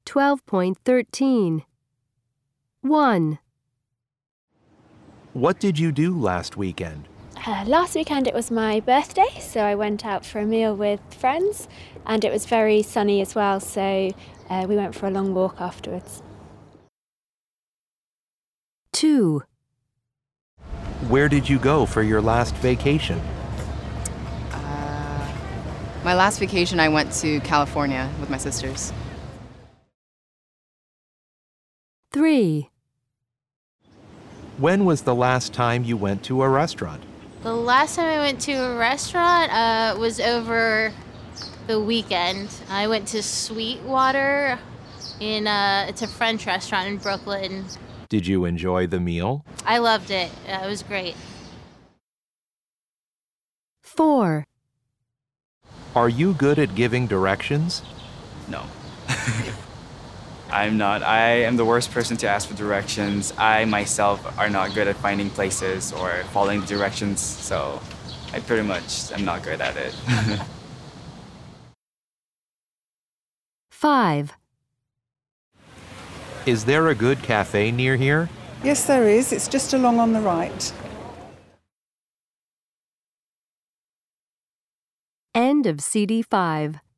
12.13. 1. What did you do last weekend? Last weekend it was my birthday, so I went out for a meal with friends, and it was very sunny as well, so we went for a long walk afterwards. 2. Where did you go for your last vacation? My last vacation, I went to California with my sisters. 3. When was the last time you went to a restaurant? The last time I went to a restaurant was over the weekend. I went to Sweetwater it's a French restaurant in Brooklyn. Did you enjoy the meal? I loved it. It was great. 4. Are you good at giving directions? No. I'm not. I am the worst person to ask for directions. I myself are not good at finding places or following the directions, so I pretty much am not good at it. 5. Is there a good cafe near here? Yes, there is. It's just along on the right. End of CD 5.